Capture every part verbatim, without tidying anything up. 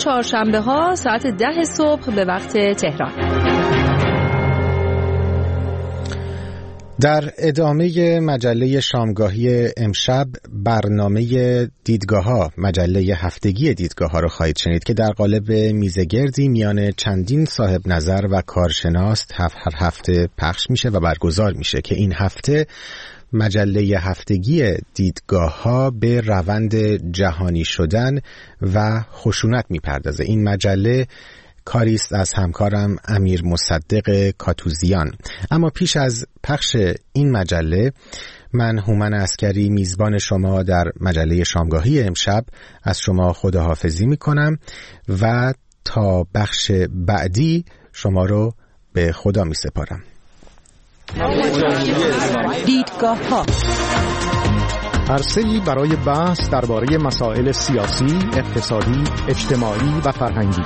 چهارشنبه ها ساعت ده صبح به وقت تهران. در ادامه مجله شامگاهی امشب برنامه دیدگاه ها، مجله هفتگی دیدگاه ها رو خواهید شنید که در قالب میزگردی میان چندین صاحب نظر و کارشناس هر هفته پخش میشه و برگزار میشه که این هفته مجله هفتگی دیدگاه ها به روند جهانی شدن و خشونت میپردازه. این مجله کاریست از همکارم امیر مصدق کاتوزیان. اما پیش از پخش این مجله، من هومن عسکری میزبان شما در مجله شامگاهی امشب از شما خداحافظی میکنم و تا بخش بعدی شما رو به خدا میسپارم. دیدگاه ها، عرصه‌ای برای بحث درباره مسائل سیاسی، اقتصادی، اجتماعی و فرهنگی.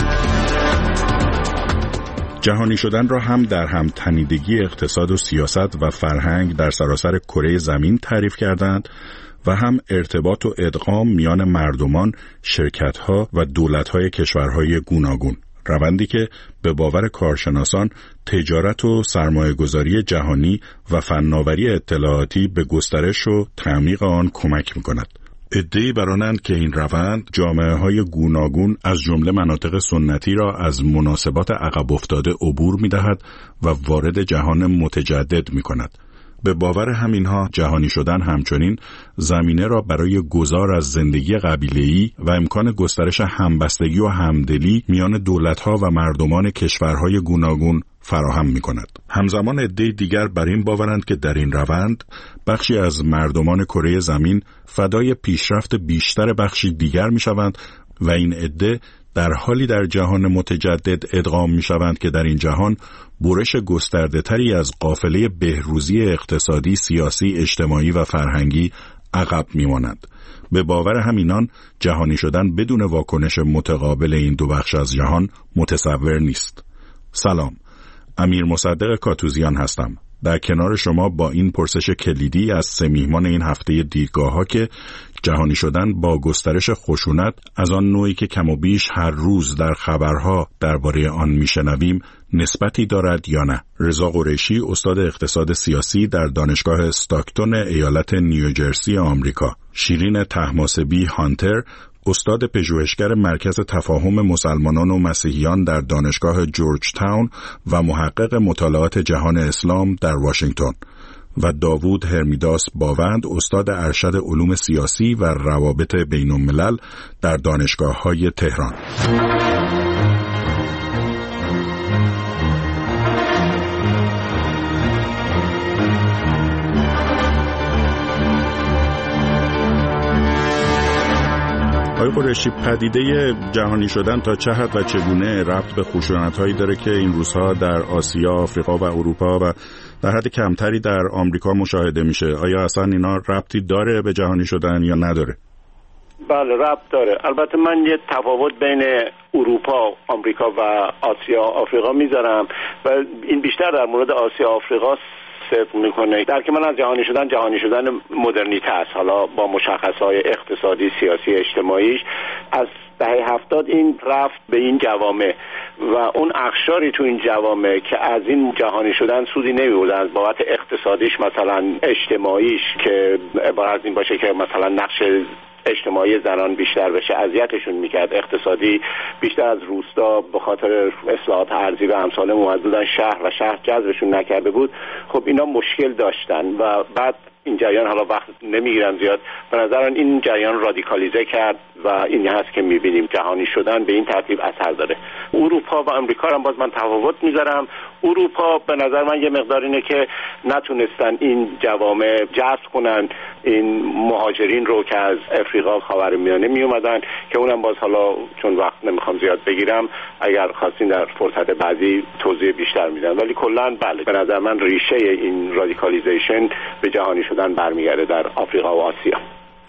جهانی شدن را هم در هم تنیدگی اقتصاد و سیاست و فرهنگ در سراسر کره زمین تعریف کردند و هم ارتباط و ادغام میان مردمان، شرکت‌ها و دولت‌های کشورهای گوناگون. روندی که به باور کارشناسان تجارت و سرمایه‌گذاری جهانی و فناوری اطلاعاتی به گسترش و تعمیق آن کمک می‌کند. ادعی برانند که این روند جامعه‌های گوناگون از جمله مناطق سنتی را از مناسبات عقب افتاده عبور می‌دهد و وارد جهان متجدد می‌کند. به باور همینها جهانی شدن همچنین زمینه را برای گذار از زندگی قبیله‌ای و امکان گسترش همبستگی و همدلی میان دولت‌ها و مردمان کشورهای گوناگون فراهم می‌کند. همزمان عده‌ای دیگر بر این باورند که در این روند بخشی از مردمان کره زمین فدای پیشرفت بیشتر بخشی دیگر می‌شوند و این عده در حالی در جهان متجدد ادغام می‌شوند که در این جهان برش گسترده‌تری از قافله بهروزی اقتصادی، سیاسی، اجتماعی و فرهنگی عقب می‌مانند. به باور همینان جهانی شدن بدون واکنش متقابل این دو بخش از جهان متصور نیست. سلام، امیر مصدق کاتوزیان هستم. در کنار شما با این پرسش کلیدی از سه میهمان این هفته دیدگاه ها که جهانی شدن با گسترش خشونت از آن نوعی که کم و بیش هر روز در خبرها درباره آن میشنویم نسبتی دارد یا نه. رضا قریشی، استاد اقتصاد سیاسی در دانشگاه استاکتون ایالت نیوجرسی آمریکا. شیرین طهماسبی هانتر، استاد پژوهشگر مرکز تفاهم مسلمانان و مسیحیان در دانشگاه جورج تاون و محقق مطالعات جهان اسلام در واشنگتن، و داوود هرمیداس باوند، استاد ارشد علوم سیاسی و روابط بین الملل در دانشگاه‌های تهران. آقای قریشی، پدیده جهانی شدن تا چه حد و چگونه ربط به خشونت‌هایی داره که این روزها در آسیا، آفریقا و اروپا و در حد کمتری در آمریکا مشاهده میشه؟ آیا اصلا اینا ربطی داره به جهانی شدن یا نداره؟ بله، ربط داره. البته من یه تفاوت بین اروپا، آمریکا و آسیا، آفریقا میذارم و این بیشتر در مورد آسیا، آفریقا صدق میکنه. در که من از جهانی شدن جهانی شدن مدرنیته است، حالا با مشخصهای اقتصادی، سیاسی، اجتماعیش. از دهه هفتاد این رفت به این جوامع و اون اقشاری تو این جوامع که از این جهانی شدن سودی نمی‌بردن از بابت اقتصادیش، مثلا اجتماعیش که عبارت از این باشه که مثلا نقش اجتماعی زنان بیشتر بشه، اذیتشون میکرد. اقتصادی بیشتر از روستا به خاطر اصلاحات ارضی و امثال اومد بودن شهر و شهر جذبشون نکرده بود. خب اینا مشکل داشتن و بعد این جریان، حالا وقت نمیگیرم زیاد، به نظرم این جریان رادیکالیزه کرد و این هست که میبینیم جهانی شدن به این ترتیب اثر داره. اروپا و آمریکا هم باز من تفاوت میذارم. اروپا به نظر من یه مقدار اینه که نتونستن این جوامع جذب کنن این مهاجرین رو که از افریقا، خاورمیانه می اومدن، که اونم باز حالا چون وقت نمیخوام زیاد بگیرم، اگر خواستین در فرصت بعدی توضیح بیشتر میدم. ولی کلا بله، به نظر من ریشه این رادیکالیزیشن به جهانی شدن برمیگرده در آفریقا و آسیا.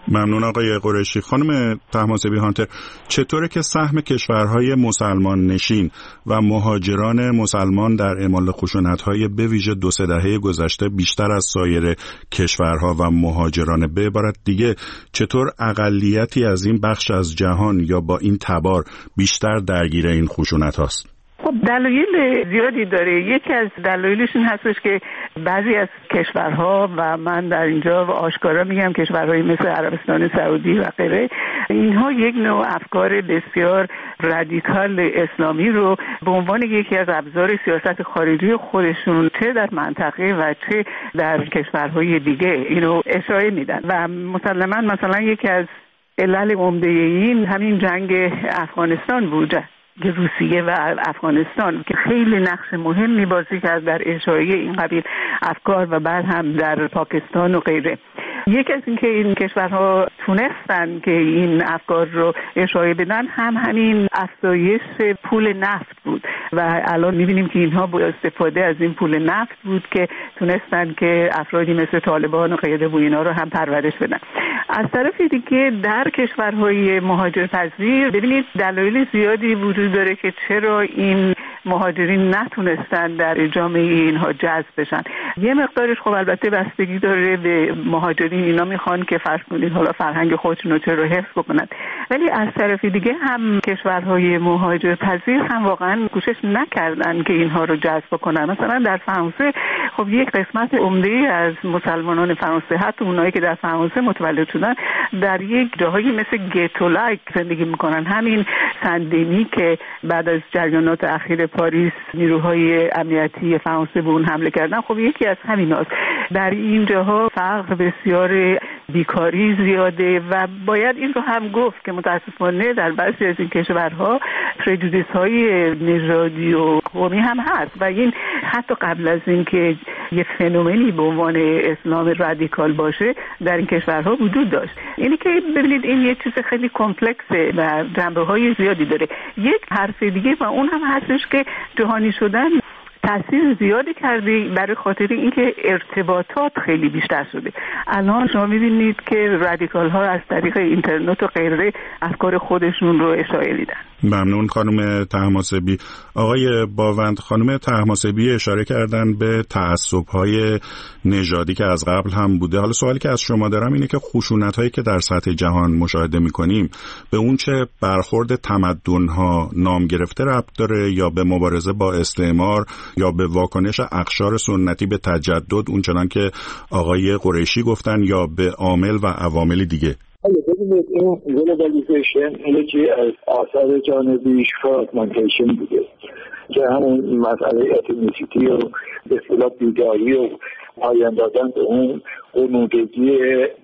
ممنون آقای قریشی. خانم طهماسبی هانتر، چطوره که سهم کشورهای مسلمان نشین و مهاجران مسلمان در اعمال خشونت‌های به ویژه دو سه دهه گذشته بیشتر از سایر کشورها و مهاجران به عبارت دیگه چطور اقلیتی از این بخش از جهان یا با این تبار بیشتر درگیر این خشونت هاست؟ خب دلایل زیادی داره. یکی از دلایلش این هستش که بعضی از کشورها و من در اینجا آشکارا میگم کشورهای مثل عربستان سعودی و غیره، اینها یک نوع افکار بسیار رادیکال اسلامی رو به عنوان یکی از ابزار سیاست خارجی خودشون چه در منطقه و چه در کشورهای دیگه اینو اشاره میدن و مسلماً مثلا یکی از علل عمده این همین جنگ افغانستان بوده که روسیه و افغانستان که خیلی نقش مهمی بازی کرد در اشاعه این قبیل افکار و بعد هم در پاکستان و غیره. یک از اینکه این کشورها تونستن که این افکار رو اشاعه بدن هم همین افزایش پول نفت بود و الان می‌بینیم که اینها با استفاده از این پول نفت بود که تونستن که افرادی مثل طالبان و غیره و اینا رو هم پرورش بدن. از طرف دیگه در کشورهای مهاجرپذیر ببینید دلایل زیادی وجود داره که چرا این مهاجرین نتونستن در جامعه اینها جذب بشن. یه مقدارش خب البته بستگی داره به مهاجرین، اینا میخوان که فرض کنید حالا فرهنگ خودشون رو حفظ بکنن، ولی از طرف دیگه هم کشورهای مهاجرپذیر هم واقعا کوشش نکردن که اینها رو جذب کنن. مثلا در فرانسه خب یک قسمت عمده از مسلمانان فرانسه، حتی اونایی که در فرانسه متولد شدن، در یک جاهایی مثل گتو لایک زندگی میکنن. همین سندمی که بعد از جریانات اخیر پاریس نیروهای امنیتی فرانسه به اون حمله کردن، خب یکی از همیناست. در این جاها فقر بسیار، بیکاری زیاده و باید این رو هم گفت که متاسفانه در بعضی از این کشورها پرجودیس های نژادی و قومی هم هست و این حتی قبل از این که یه فنومنی به عنوان اسلام رادیکال باشه در این کشورها وجود داشت. اینی که ببینید این یه چیز خیلی کمپلکسه و جنبه‌های زیادی داره. یک حرف دیگه و اون هم هستش که جهانی شدن تأثیر زیادی کرده برای خاطر اینکه ارتباطات خیلی بیشتر شده. الان شما می‌بینید که رادیکال ها از طریق اینترنت و غیره افکار خودشون رو اشاعه میدن. ممنون خانم طهماسبی. آقای باوند، خانم طهماسبی اشاره کردن به تعصب‌های نژادی که از قبل هم بوده. حالا سوالی که از شما دارم اینه که خشونت‌هایی که در سطح جهان مشاهده می‌کنیم به اون چه برخورد تمدن‌ها نام گرفته ربط داره یا به مبارزه با استعمار یا به واکنش اقشار سنتی به تجدد اونچنان که آقای قریشی گفتن یا به عامل و عوامل دیگه؟ ببینید این گلوبالیزیشن یکی از آثار جانبیش فراگمنتیشن بوده که همون مسئله اتنیسیتی و به اصطلاح بیداری و پایان دادن به اون قنودگی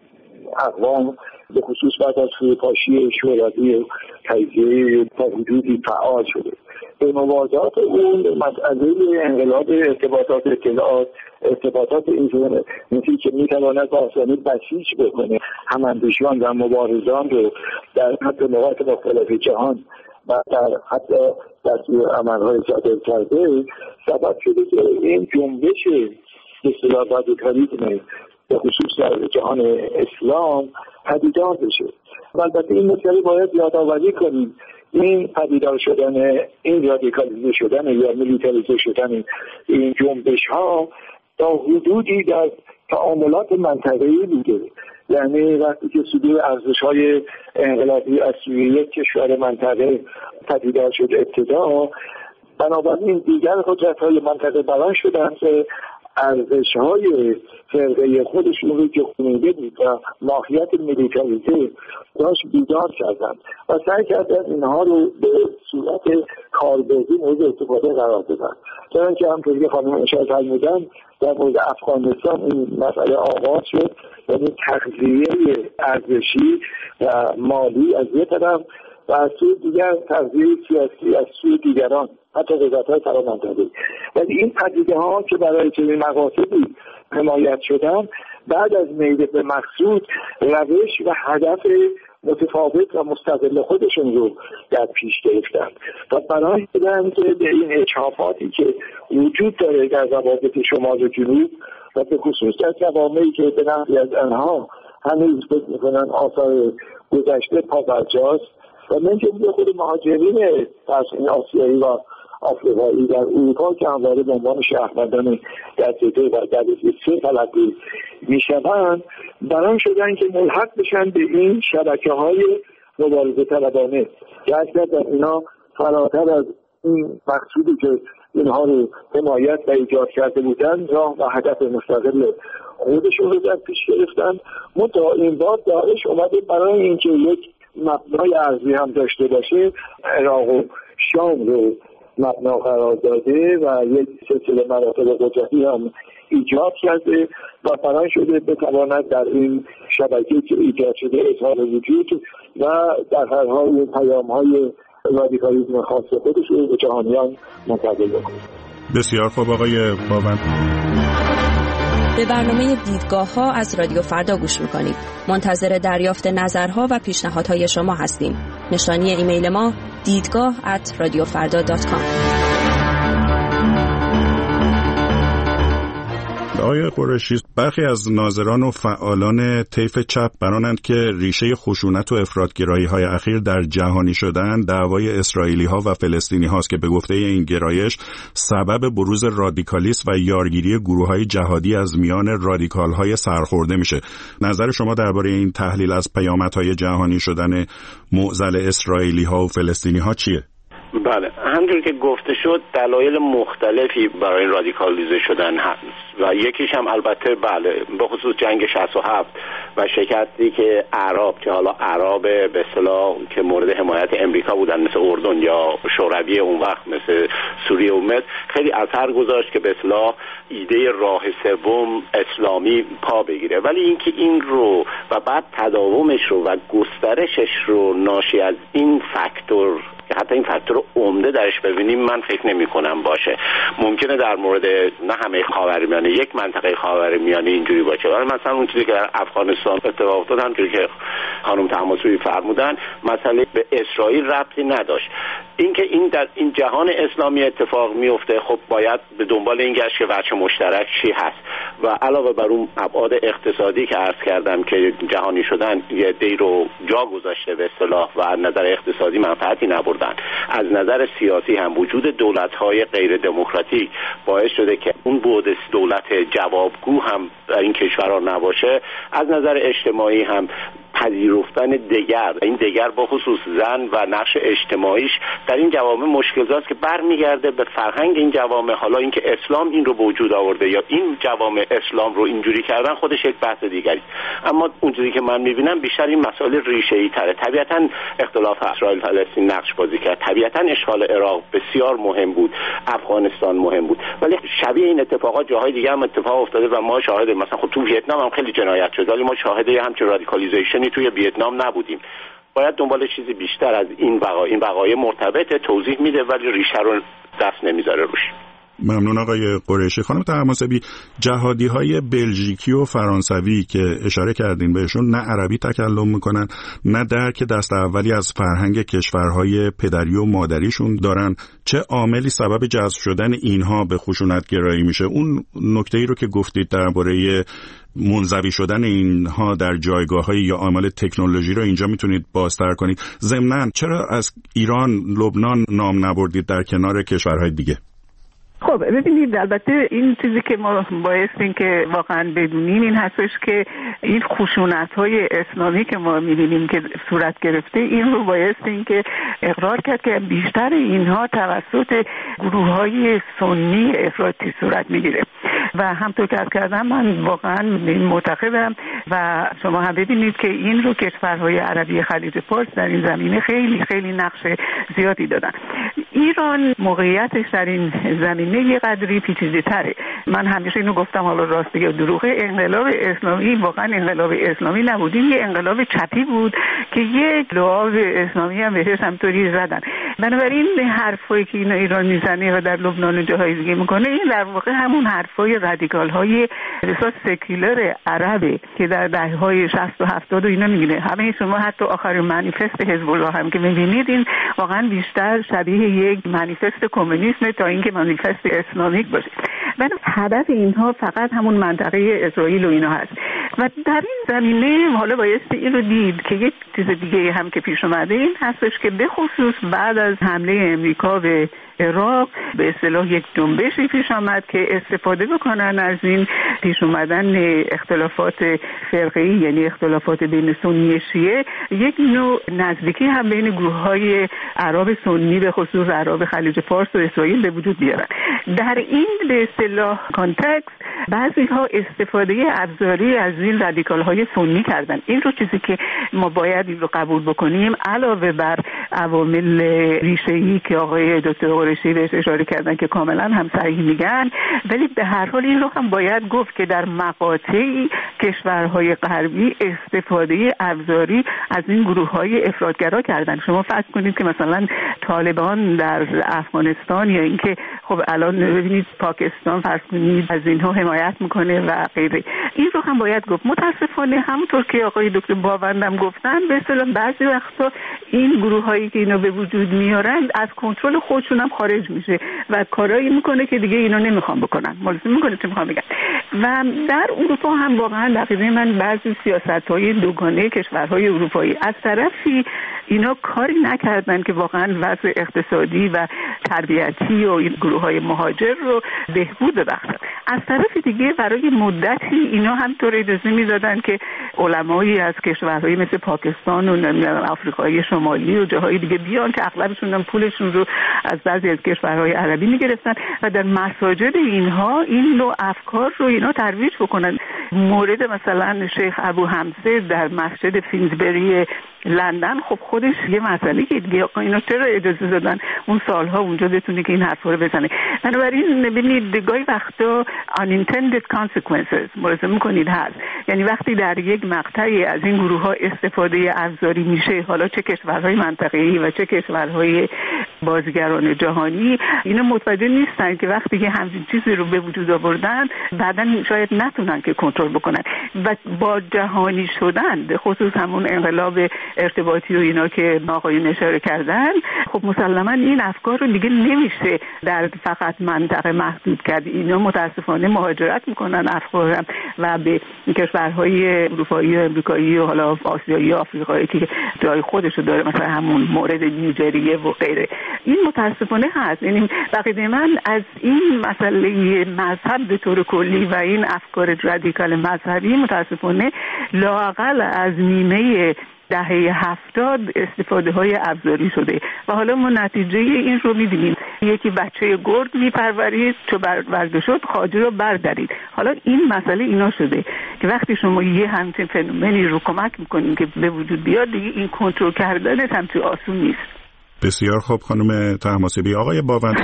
اقوام به خصوص بعد از فروپاشی شوروی و تجزیه تا حدودی فعال شده. به موازات اون مسئله انقلاب ارتباطات اطلاعات ارتباطات اینترنتی که میتواند با آسانی بسیج بکنه هماندیشان و مبارزان رو در حتی نقاط مختلف جهان و در حتی در عملهای صادر کرده، سبب شده که این جنبش به اصطلاح رادیکالیسم به خصوص در جهان اسلام پدیدار بشه. البته این مسئله باید یادآوری کنیم این پدیدار شدن، این رادیکالیزه شدن یا میلیتاریزه شدن این جنبش ها تا حدودی در تعاملات منطقه‌ای بوده. یعنی وقتی که صدور ارزش‌های انقلابی از سوی یک کشور منطقه پدیدار شد ابتدا، بنابراین دیگر قدرت‌های منطقه بران شدند که ارزش‌های فرقه خودشون رو که خونیده بود و ماهیت میلیتاریزه داشت بیدار کردند و سعی کردند اینها رو به صورت کاربردی مورد استفاده قرار بدن. چون که همونطوری که خانم اشاره فرمودن در مورد افغانستان این مسئله آغاز شد، یعنی تغذیه ارزشی و مالی از یک طرف و از سوی دیگر تغذیه سیاسی از سوی دیگران، حتی قدرت‌های فرامنطقه‌ای. ولی این پدیده ها که برای چنین مقاصدی حمایت شدن، بعد از میل به مقصود روش و هدف متفاوت و مستقل خودشون رو در پیش گرفتن و برای شدن که به این اجحافاتی که وجود داره در روابط شمال و جنوب و به خصوص در جوامعی که به نحوی از آنها هنوز فکر میکنن آثار گذشته پابرجاست و من جمله خود مهاجرین فرسین آسیایی و آفریقایی در اروپا که همواره به عنوان شهروندان دسته و دسته سه تلقی میشوند بران شدن که ملحق بشن به این شبکه های مبارزه طلبانه که اگر اینا فراتر از این مقصودی که اینها رو حمایت و ایجاد کرده بودن راه و هدف مستقل خودشون رو در پیش گرفتن. منتها این بار داعش اومده برای اینکه یک مبنای ارضی هم داشته باشه عراق و شام رو مبنا قرار داده و یک سلسله مراتب قدرتی هم ایجاد کرده و برای شده بتواند در این شبکه که ایجاد شده اظهار وجود و در هر حال این پیام های رادیکالیسم خاص خودش رو به جهانیان منتقل بکنه. بسیار خوب آقای باون. به برنامه دیدگاه ها از رادیو فردا گوش میکنید. منتظر دریافت نظرها و پیشنهادهای شما هستیم. نشانی ایمیل ما دیدگاه ات رادیو فردا دات کام. آقای قریشی، برخی از ناظران و فعالان طیف چپ برانند که ریشه خشونت و افراط‌گرایی‌های اخیر در جهانی شدن دعوای اسرائیلی‌ها و فلسطینی هاست که به گفته این گرایش سبب بروز رادیکالیسم و یارگیری گروه‌های جهادی از میان رادیکال‌های سرخورده میشه. نظر شما درباره این تحلیل از پیامدهای جهانی شدن معضل اسرائیلی‌ها و فلسطینی‌ها چیه؟ بله، همونجور که گفته شد دلایل مختلفی برای رادیکالیزه شدن هست و یکیش هم البته بله به خصوص جنگ شصت و هفت و شکستی که اعراب که حالا اعراب به اصطلاح که مورد حمایت امریکا بودن مثل اردن یا شوروی اون وقت مثل سوریه و مصر خیلی اثر گذاشت که به اصطلاح ایده راه سوم اسلامی پا بگیره، ولی اینکه این رو و بعد تداومش رو و گسترشش رو ناشی از این فاکتور که حتی این فاکتور عمده درش ببینیم من فکر نمی کنم باشه. ممکنه در مورد نه همه خاورمیانه یک منطقه خاورمیانه اینجوری باشه، ولی مثلا اون چیزی که در افغانستان اتفاق افتاد همونجوری که خانم طهماسبی فرمودن مسئله به اسرائیل ربطی نداشت. اینکه این در این جهان اسلامی اتفاق میفته خب باید به دنبال این گشت که وجه مشترک چی هست و علاوه بر اون ابعاد اقتصادی که عرض کردم که جهانی شدن یه دی رو جا گذاشته به اصطلاح و از نظر اقتصادی منفعتی نبردن، از نظر سیاسی هم وجود دولت‌های غیر دموکراتیک باعث شده که اون بعد دولت جوابگو هم در این کشورها نباشه، از نظر اجتماعی هم پذیرفتن دگر این دگر با خصوص زن و نقش اجتماعیش در این جوامع مشکلات که برمیگرده به فرهنگ این جوامع. حالا اینکه اسلام این رو به وجود آورده یا این جوامع اسلام رو اینجوری کردن خودش یک بحث دیگری، اما اونجوری که من میبینم بیشتر این مسائل ریشه‌ای تره. طبیعتاً اختلاف اسرائیل فلسطین نقش بازی کرد، طبیعتاً اشغال عراق بسیار مهم بود، افغانستان مهم بود، ولی شبیه این اتفاقات جاهای دیگه هم اتفاق افتاده و ما شاهد مثلا خب تو ویتنام هم خیلی جنایت شد، ولی ما شاهد همچین رادیکالیزیشن توی ویتنام نبودیم. باید دنبال چیزی بیشتر از این وقایع این وقایع مرتبط توضیح میده ولی ریشه رو دست نمیذاره روش. ممنون آقای قریشی. خانم طهماسبی، جهادی‌های بلژیکی و فرانسوی که اشاره کردین بهشون نه عربی تکلم میکنن نه درک دست اولی از فرهنگ کشورهای پدری و مادریشون دارن، چه عاملی سبب جذب شدن اینها به خشونت‌گرایی میشه؟ اون نکته‌ای رو که گفتید درباره منزوی شدن اینها در جایگاه‌های یا عامل تکنولوژی رو اینجا میتونید بازتر کنید. ضمناً چرا از ایران، لبنان نام نبردید در کنار کشورهای دیگه؟ خب ببینید، البته این چیزی که ما بایستیم که واقعا بدونیم این هستش که این خشونت‌های اسلامی که ما می‌بینیم که صورت گرفته این رو بایستیم که اقرار کرد که بیشتر اینها توسط گروه‌های سنی افراطی صورت می‌گیره و همونطور که کردم من واقعا معتقدم و شما هم ببینید که این رو کشورهای عربی خلیج فارس در این زمینه خیلی خیلی نقش زیادی دادن. ایران موقعیتش در این زمینه یه قدری پیچیده‌تره. من همیشه اینو گفتم، حالا راستی یا دروغه، انقلاب اسلامی واقعا انقلاب اسلامی نبود، این یه انقلاب چپی بود که یک لعاب اسلامی هم بهش همطوری زدن. بنابراین حرفایی که اینا ایران میزنه و در لبنان و جاهای دیگه میکنه این در واقع همون حرفای رادیکال های اساس سکولار عربه که در دهه‌های شصت و هفتاد و اینا میگه. همه شما حتی آخر منیفست حزب الله هم که میبینید این واقعا بیشتر شبیه یک منیفست کمونیسم تا اینکه منیفست اسلامیک باشه. ولی هدف اینها فقط همون منطقه اسرائیل و اینا هست. و در این زمینه حالا بایستی این رو دید که یک چیز دیگه هم که پیش اومده این هستش که به خصوص بعد از حمله امریکا به عراق به اصطلاح یک جنبشی پیش آمد که استفاده بکنن از این پیش اومدن اختلافات فرقه‌ای، یعنی اختلافات بین سنی و شیعه، یک نوع نزدیکی هم بین گروه‌های عرب سنی به خصوص عرب خلیج فارس و اسرائیل به وجود بیارن. در این به اصطلاح کانتکست بعضی‌ها استفاده ابزاری از این رادیکال‌های سنی کردن. این رو چیزی که ما باید این رو قبول بکنیم، علاوه بر عوامل ریشه‌ای که آقای دکتر قریشی بهش اشاره کردن که کاملا هم صحیح میگن، ولی به هر حال این رو هم باید گفت که در مقاطعی کشورهای غربی استفاده ابزاری از این گروه‌های افراطگرا کردن. شما فرض کنید که مثلا طالبان در افغانستان یا اینکه خب الان ببینید پاکستان فرض کنید از اینها حمایت میکنه و غیره، این رو هم باید گفت. متاسفانه همونطور که آقای دکتر باوندم گفتن به اصطلاح بعضی وقتا این گروه‌هایی که اینو به وجود میارن از کنترل خودشون هم خارج میشه و کارایی میکنه که دیگه اینا نمیخوام بکنن. مالزم میکنه چه میخوام بگم. و در اروپا هم واقعا دقیقاً من بعضی سیاست‌های دوگانه کشورهای اروپایی از طرفی اینا کاری نکردن که واقعا وضع اقتصادی و تربیتی و این گروه‌های مهاجر رو بهبود ببخشن. از طرف دیگه برای مدتی اینا هم طور اجازه میدادن که علمایی از کشورهای مثل پاکستان و آفریقای شمالی و جاهای دیگه بیان که اغلبشون هم پولشون رو از بعضی از کشورهای عربی میگرفتن و در مساجد اینها این نوع افکار رو اینا ترویج بکنن. مورد مثلا شیخ ابو حمزه در مسجد فینزبری لندن، خب خودش یه مسئله که دیگه اینا چرا اجازه دادن اون سالها اونجا بتونه که این حرفا رو بزنه. بنابراین ببینید گاهی وقتا unintended consequences ملاحظه می‌کنید هست، یعنی وقتی در یک مقطعی از این گروه‌ها استفاده ابزاری میشه، حالا چه کشورهای منطقه‌ای و چه کشورهای بازیگران جهانی، اینا متوجه نیستن که وقتی که همین چیزی رو به وجود آوردن بعداً شاید نتونن که کنترل بکنن و با جهانی شدن به خصوص همون انقلاب ارتباطی و اینا که آقایون اشاره کردن، خب مسلماً این افکار رو دیگه نمیشه در فقط منطقه محدود کرد. اینا متاسفانه مهاجرت میکنن افکار و به کشورهای اروپایی و امریکایی و حالا آسیایی و آفریقایی که جای خودشو داره، مثلا همون مورد نیجریه و غیره. این متاسفانه هست. یعنی بقیده من از این مسئله مذهب به طور کلی و این افکار رادیکال مذهبی متاسفانه لااقل از نیمه دهه هفتاد استفاده های ابزاری شده و حالا ما نتیجه این رو می‌بینیم. یکی بچه گرد میپرورید، چو برده شد خواجه رو بردارید. حالا این مسئله اینا شده که وقتی شما یه همچین فنومنی رو کمک میکنین که به وجود بیاد، دیگه این کنترل کردنش هم توی آسون نیست. بسیار خوب خانم طهماسبی. آقای باوند،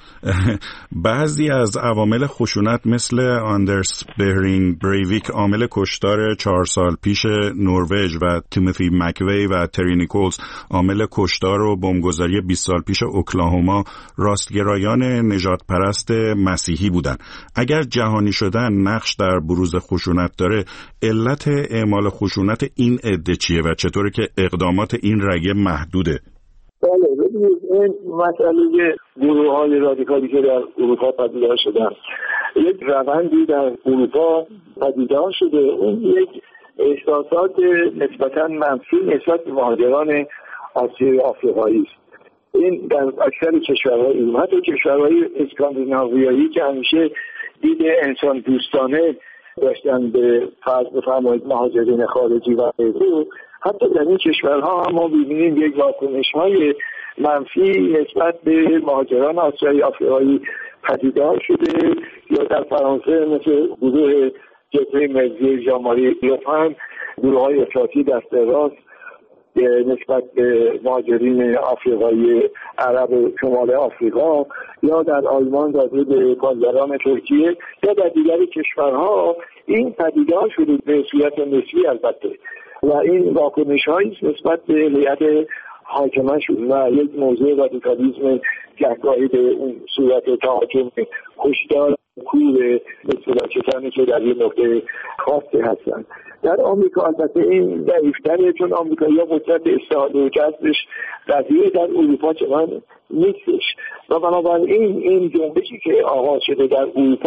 بعضی از عوامل خشونت مثل آندرس بهرینگ بریویک، عامل کشتار چهار سال پیش نروژ، و تیموتی مکوی و تری نیکولز، عامل کشتار و بمبگذاری بیست سال پیش اوکلاهوما، راستگرایان نژاد پرست مسیحی بودند. اگر جهانی شدن نقش در بروز خشونت داره، علت اعمال خشونت این عده چیه و چطوره که اقدامات این رگه محدوده؟ بله، ببینید این مسئله گروه‌های رادیکالی که در اروپا پدیدار شدن، یک روندی در اروپا پدیدار شده. اون یک احساسات نسبتاً منفی نسبت به مهاجران آسیایی آفریقایی است. این در اکثر کشورهای اروپا، حتی کشورهای اسکاندیناویایی که همیشه دید انسان دوستانه داشتن به فرض بفرمایید مهاجرین خارجی و غیره، حتی در این کشورها هم ما ببینیم یک واکنش‌های منفی نسبت به مهاجران آسیایی آفریقایی پدیدار شده. یا در فرانسه مثل گروه جبهه ملی ژان-ماری لوپن، گروه‌های افراطی دست راست نسبت به مهاجرین آفریقایی عرب شمال آفریقا، یا در آلمان داده به کارگران ترکیه، یا در دیگر کشورها این پدیدار شده به صورت نسبی البته، و این واکنش‌هایی نسبت به هیئت حاکمه شد و یک موضوع رادیکالیسم گهگاهی به اون صورت تحاکم کشتار کور به کسانی که در یک نقطه خاصی هستند. در آمریکا البته این ضعیف‌تره، چون آمریکایی‌ها قدرت استعاده و جذبش قضیه در اروپا چنان نیستش و بنابراین این این جنبشی که آغاز شده در اروپا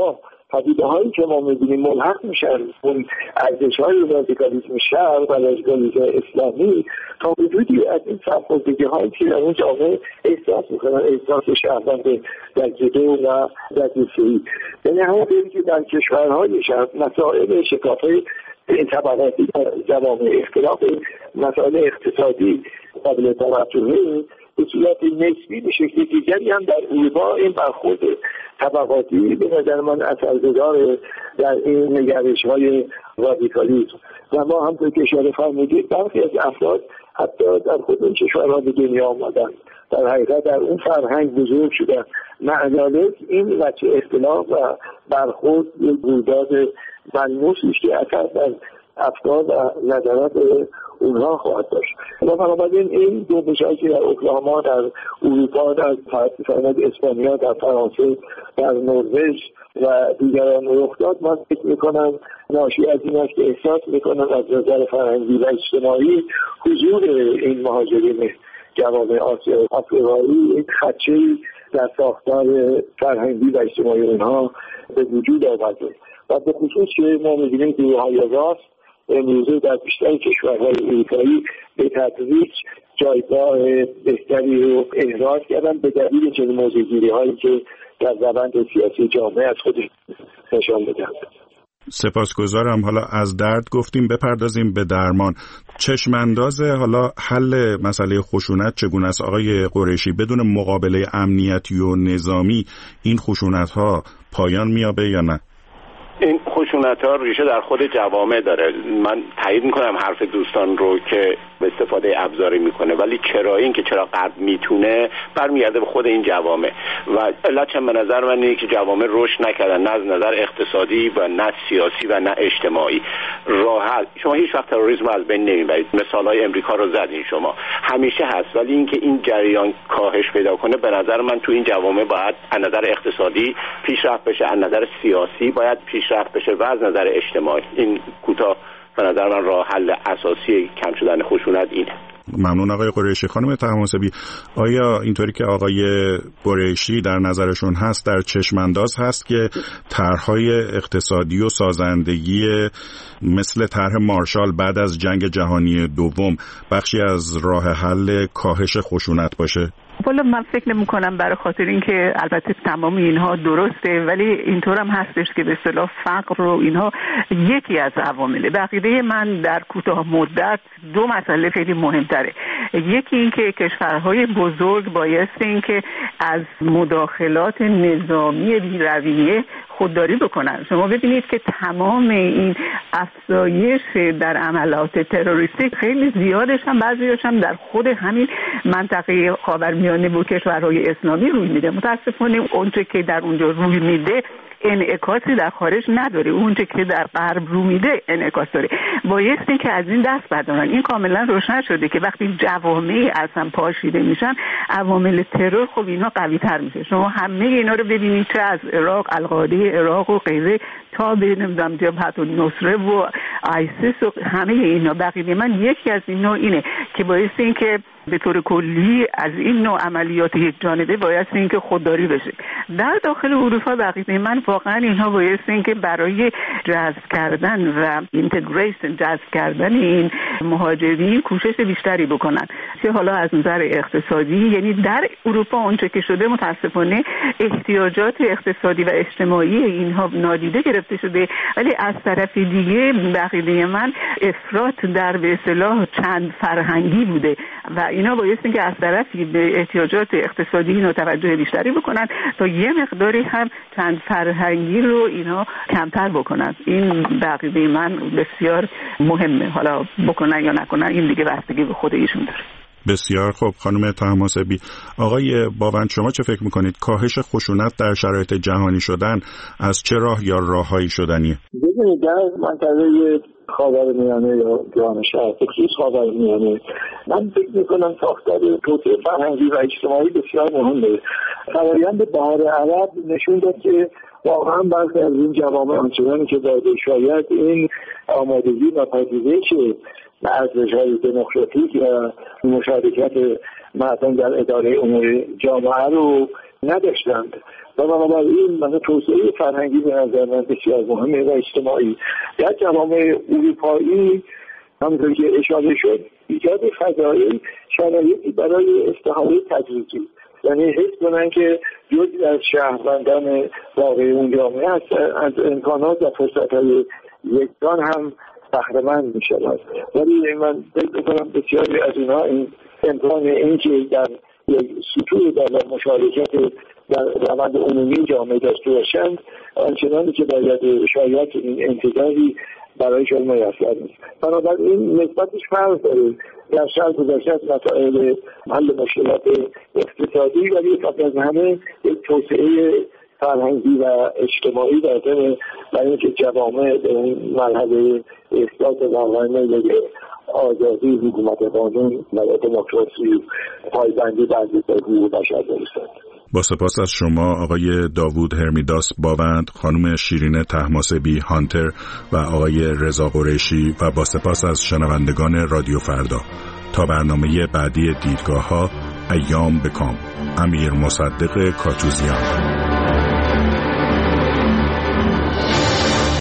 پدیده هایی که ما می‌بینیم ملحق میشن اون ارزش های رادیکالیسم شرق و رادیکالیسم اسلامی تا وجودی از این سرخوردگی هایی که در اون جامعه احساس میکنن، احساس شهروند در جده و در دوستایی. یعنی همون دیدی که در کشورهای شرق مسائل شکافه این طبقاتی در جوامع اختلاف مسائل اقتصادی قابل توجهه به صورت نسبی به شکل دیگری هم در اروپا این برخورد طبقاتی به نظر من اثرگذار در این نگرش‌های رادیکالیسم و ما هم که اشاره فرمودید برخی از افراد حتی در خود این کشورها به دنیا آمدن، در حقیقت در اون فرهنگ بزرگ شدن، معلالک این وجه اختلاف و برخورد رویداد ملموسی است که اثر در افکار و نظرات اونها خواهد داشت. و بنابراین این جنبش‌هایی که در اوکلاهاما، در اروپا، در فرانسه، اسپانیا، در فرانسه، در نروژ و دیگران رخ داد، من فکر می‌کنم ناشی از این است که احساس می‌کنم از نظر فرهنگی و اجتماعی حضور این مهاجرین جوامع آسیا آفریقایی یک خدشه‌ای در ساختار فرهنگی و اجتماعی اونها به وجود آورده و به خصوص که ما می‌بینیم گروه‌های راست امروزه در بیشتر کشورهای اروپایی به تدریج جایگاه بهتری رو احراز کردن به دلیل چنین موضوع‌گیری‌هایی که در روند سیاسی جامعه از خودش نشان می‌دهند. سپاسگزارم. حالا از درد گفتیم، بپردازیم به درمان. چشمانداز حالا حل مسئله خشونت چگونه است آقای قریشی؟ بدون مقابله امنیتی و نظامی این خشونت‌ها پایان می‌یابه یا نه؟ این خشونت ها ریشه در خود جوامع داره. من تایید میکنم حرف دوستان رو که به استفاده ابزاری میکنه، ولی چرا این که چرا غرب میتونه برمیگرده به خود این جوامع و علت چند به نظر من اینه که جوامع رشد نکردن، نه از نظر اقتصادی و نه سیاسی و نه اجتماعی. راه حل شما هیچ وقت تروریسم رو از بین نمیبرید. مثالای امریکا رو زدین شما، همیشه هست، ولی اینکه این جریان کاهش پیدا کنه به نظر من تو این جوامع باید از نظر اقتصادی پیشرفت بشه، از نظر سیاسی باید پیشرفت بشه و از نظر اجتماعی. این کوتاه به نظر من راه حل اساسی کم شدن خشونت اینه. ممنون آقای قریشی. خانم طهماسبی، آیا اینطوری که آقای قریشی در نظرشون هست در چشمانداز هست که طرح‌های اقتصادی و سازندگی مثل طرح مارشال بعد از جنگ جهانی دوم بخشی از راه حل کاهش خشونت باشه؟ والا من فکر نمی کنم، برای خاطر اینکه البته تمام اینها درسته، ولی اینطور هم هستش که به اصطلاح فقر رو اینها یکی از عوامله. بقیه من در کوتاه مدت دو مسئله خیلی مهمتره. یکی اینکه کشورهای بزرگ بایستی اینکه از مداخلات نظامی بی‌رویه خودداری بکنن. شما ببینید که تمام این افزایش در عملات تروریستی خیلی زیادش هم بعضیش هم در خود همین منطقه خاورمیانه و کشورهای اسلامی روی میده. متاسفانه اونچه که در اونجا روی میده انعکاسی در خارج نداره، اونچه که در غرب رو میده انعکاس داره. بایستی که از این دست بردارن. این کاملا روشن شده که وقتی جوامعی اصلا پاشیده میشن، عوامل ترور خب اینا قوی تر میشه. شما همه اینا رو ببینید، چه از عراق، القاعده عراق و غیره تا به نمیدونم جبهت النصره و آیسیس و همه اینا. بقیه من یکی از اینا اینه که بایستی این که به طور کلی از این نوع عملیات یک جانبه بایستی این که خودداری بشه. در داخل اروپا بقیه من واقعا اینها بایستی این که برای جذب کردن و اینتگریشن، جذب کردن این مهاجرین کوشش بیشتری بکنن، چه حالا از نظر اقتصادی، یعنی در اروپا اونچه که شده متاسفانه احتیاجات اقتصادی و اجتماعی اینها نادیده گرفته شده، ولی از طرف دیگه بقیه من افراط در به اصطلاح چند فرهنگی بوده و اینا بایستی که از طرفی به احتیاجات اقتصادی اینا توجه بیشتری بکنن تا یه مقداری هم چند فرهنگی رو اینا کمتر بکنن. این بقیه من بسیار مهمه، حالا بکنن یا نکنن این دیگه بستگی به خود ایشون داره. بسیار خوب. خانم طهماسبی، آقای باوند شما چه فکر میکنید؟ کاهش خشونت در شرایط جهانی شدن از چه راه یا راههایی شدنیه؟ ببینید در منطقه خاورمیانه یا جهان شرق، خصوص خاورمیانه، من فکر میکنم ساختار توسعه فرهنگی و اجتماعی بسیار مهمه. فرآیند بهار عرب نشون داد که واقعا بعضی از این جوامع آنچنانی که داده شاید این آمادگی و پذیرش ارزش‌های دموکراتیک و مشارکت مردم در اداره امور جامعه رو نداشتند و بنابراین مثلا توسعه فرهنگی به نظر من بسیار مهمه و اجتماعی. در جوامع اروپایی همونطور که اشاره شد ایجاد فضایی شرایطی برای استحاله تدریجی، یعنی حس کنن که جزئی از شهروندان واقعی اون جامعه هستن، از امکانات و فرصت‌های یکسان هم بهره‌مند می‌شوند. ولی من فکر می‌کنم بسیاری از اینها این امکان اینکه در یک سطوح در مشارکت در روند عمومی جامعه داشته باشند آنچنانی که باید شاید این انتظاری برایشان میسر نیست. بنابراین نسبتش فرق داره در شرط گذاشته از مسائل حل مشکلات اقتصادی، ولی قبل از همه یک توسعه فرهنگی و اجتماعی لازمه برای اینکه جوامع به این مرحله اثبات واقعا آزادی، حکومت قانون و دموکراسی پایبندی بر حقوق بشر برسند. با سپاس از شما آقای داوود هرمیداس باوند، خانم شیرین طهماسبی هانتر و آقای رضا قریشی و با سپاس از شنوندگان رادیو فردا. تا برنامه بعدی دیدگاه‌ها، ایام بکام. امیر مصدق کاتوزیان.